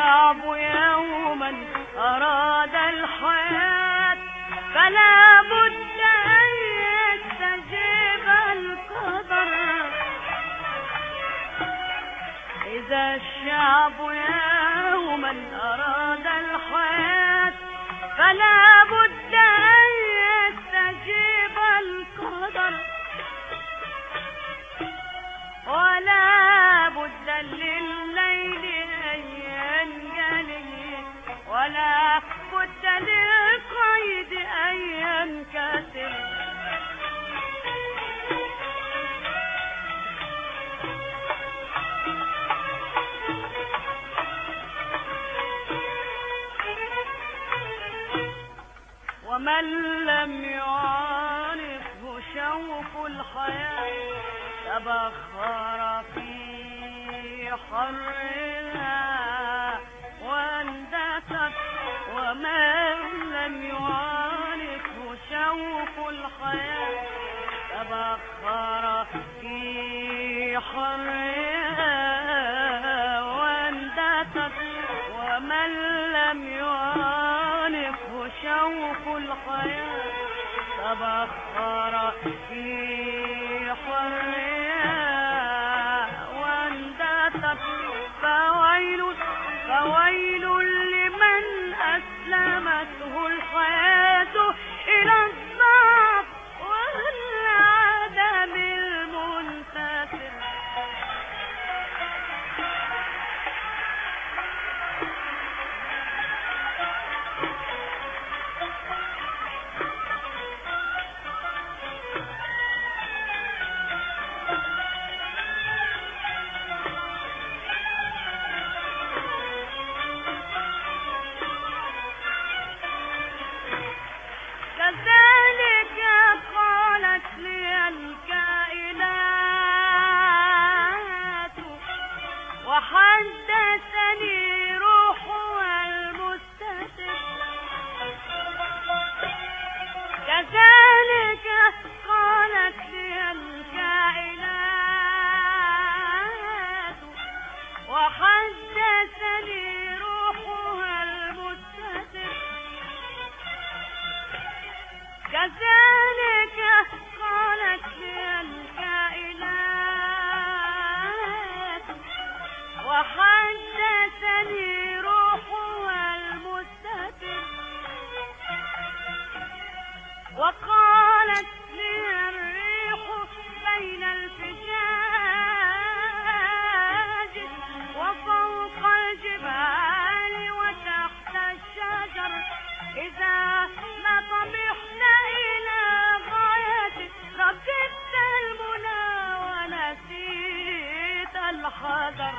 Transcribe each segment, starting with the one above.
الشعب يوما أراد الحياة فلا بد أن يستجيب القدر. إذا الشعب يوما أراد الحياة فلا بد أن يستجيب القدر، ولا بد للليل أن ينجلي، ولا بد للقيد أن ينكسر. ومن لم يعرفه شوق الحياة تبخر في حرها واندثر. ومن لم يعرفه شوق الحياة تبخر في حرها واندثر. ومن لم يعرفه شوق الحياة تبخر في حرها واندثر. فويل لمن أسلمته الحياة إلى الضعف والعدم المنتصر. كذلك قالت لي الكائنات وحدثني روحها المستتر. كذلك قالت لي الكائنات وحدثني روحها المستتر. كذلك قالت لي الكائنات وحدثني روحها المستتر. وقالت لي الريح بين الفجاج وفوق الجبال وتحت الشجر. إذا ما طمحنا إلى غاية ركبت المنى ونسيت الحذر.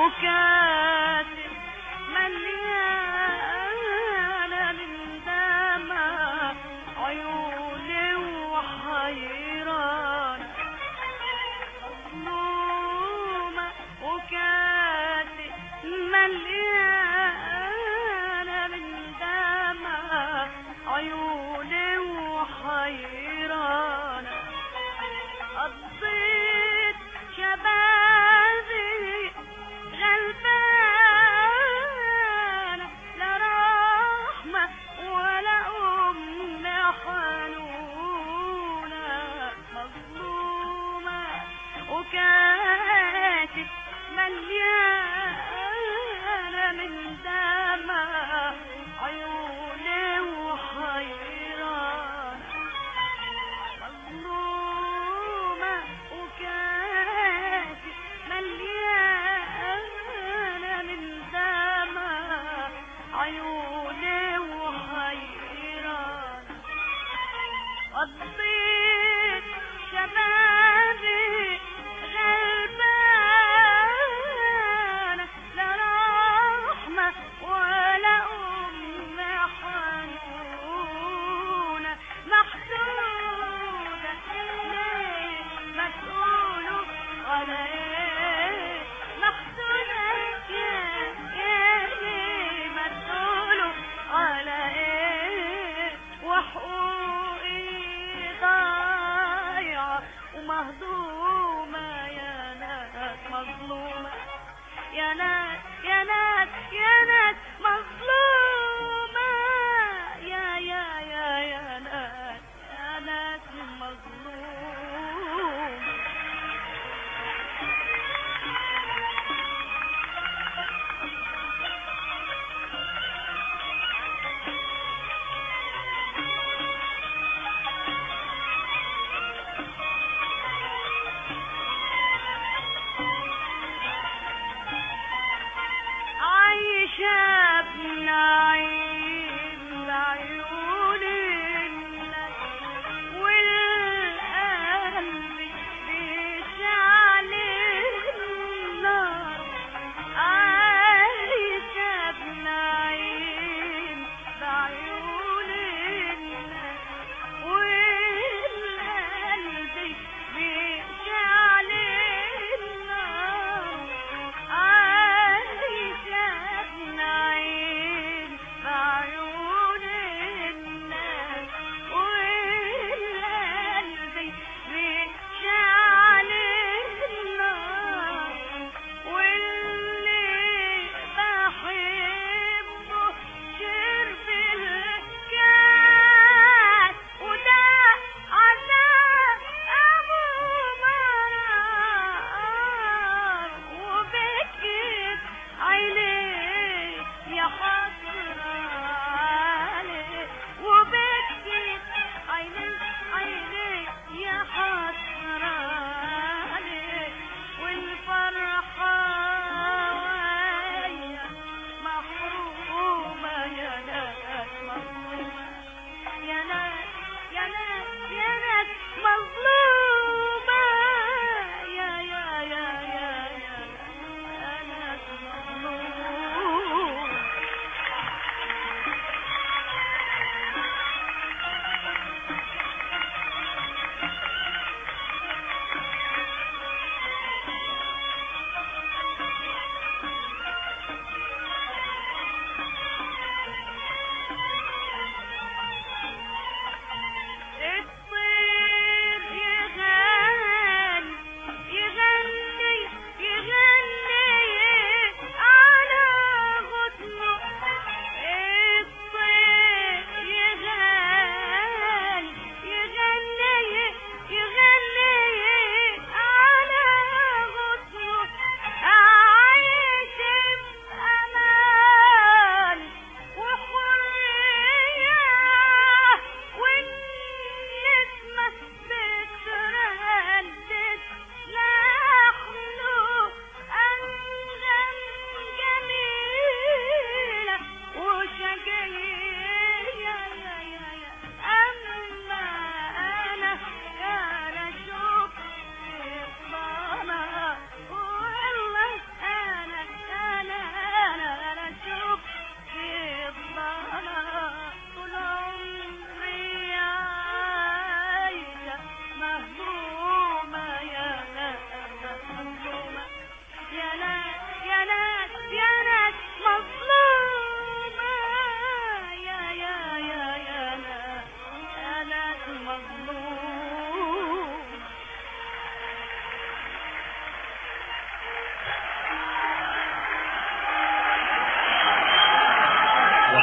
وكاسب مليانة من دمع عيوني وحيرانة مظلومة وكاسب مليانة من دمع عيوني وحيرانة قضيت شبابي غلبانة لا رحمة ولا أم حنونة مظلومة وكاتب مليانة من دمع عيوني وحيرانة مظلومة وكاتب مليانة من دمع عيوني وحيرانة قضيت شبابي غلبانة لا رحمة ولا أم حنونة محسودة ليه ما تقولوا على ايه محسودة يا ليه ما تقولوا على ايه وحقوقي ضايعة ومهضومة يا ناس مظلومة يا ناس يا ناس يا ناس مظلومة يا ناس مظلومة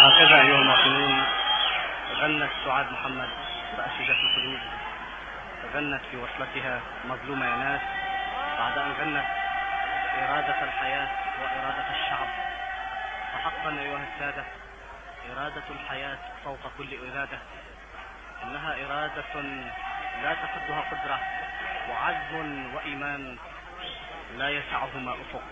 وهكذا أيها المواطنون غنت سعاد محمد فأشجت القلوب، غنت في وصلتها مظلومة يا ناس، بعد أن غنت إرادة الحياة وإرادة الشعب. فحقا أيها السادة إرادة الحياة فوق كل إرادة، إنها إرادة لا تحدها قدرة، وعزم وإيمان لا يسعهما أفق.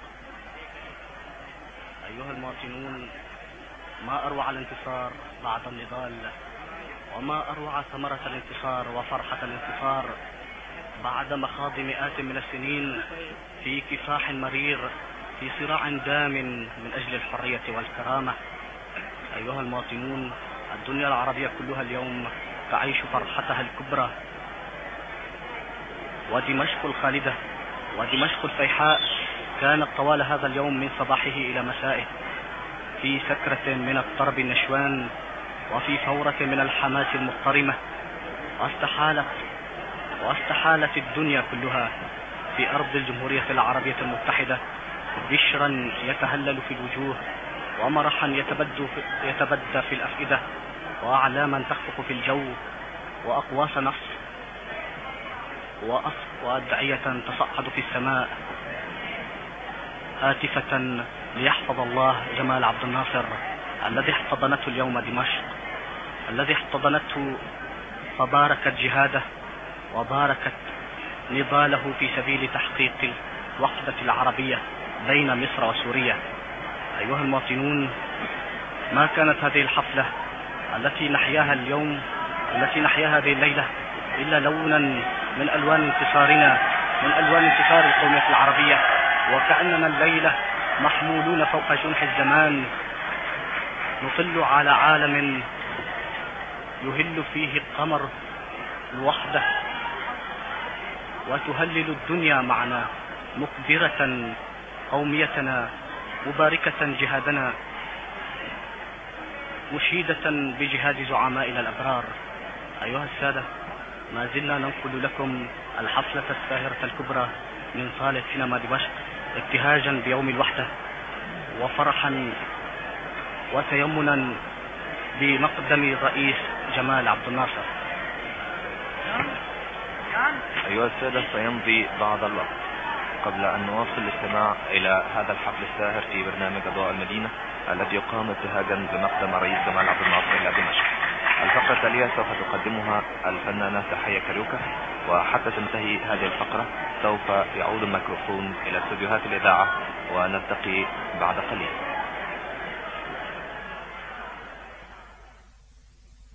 أيها المواطنون، ما أروع الانتصار بعد النضال، وما أروع ثمرة الانتصار وفرحة الانتصار بعد مخاض مئات من السنين في كفاح مرير، في صراع دام من أجل الحرية والكرامة. أيها المواطنون، الدنيا العربية كلها اليوم تعيش فرحتها الكبرى، ودمشق الخالدة ودمشق الفيحاء كانت طوال هذا اليوم من صباحه إلى مسائه في سكرة من الطرب النشوان، وفي فورة من الحماس المضطرمة، واستحالت الدنيا كلها في أرض الجمهورية العربية المتحدة بشرا يتهلل في الوجوه، ومرحا يتبدى في الأفئدة، وأعلاما تخفق في الجو، وأقواس نصر وأدعية تصعد في السماء هاتفة ليحفظ الله جمال عبد الناصر الذي احتضنته اليوم دمشق، الذي احتضنته فباركت جهاده وباركت نضاله في سبيل تحقيق الوحدة العربية بين مصر وسوريا. أيها المواطنون، ما كانت هذه الحفلة التي نحياها اليوم، التي نحياها هذه الليلة، إلا لونا من ألوان انتصارنا، من ألوان انتصار القومية العربية، وكأننا الليلة محمولون فوق جنح الزمان، نطل على عالم يهل فيه قمر الوحدة، وتهلل الدنيا معنا مكبرة قوميتنا، مباركة جهادنا، مشيدة بجهاد زعمائنا الأبرار. أيها السادة، ما زلنا ننقل لكم الحفلة الساهرة الكبرى من صالة سينما دمشق ابتهاجا بيوم الوحدة، وفرحا وتيمنا بمقدم الرئيس جمال عبد الناصر. أيها السادة، سيمضي بعض الوقت قبل أن نواصل الاستماع إلى هذا الحفل الساهر في برنامج أضواء المدينة الذي يقام ابتهاجا بمقدم الرئيس جمال عبد الناصر إلى دمشق. الفقرة التالية سوف تقدمها الفنانة تحية كاريوكا، وحتى تنتهي هذه الفقرة سوف يعود الميكروفون إلى استديوهات الإذاعة ونلتقي بعد قليل.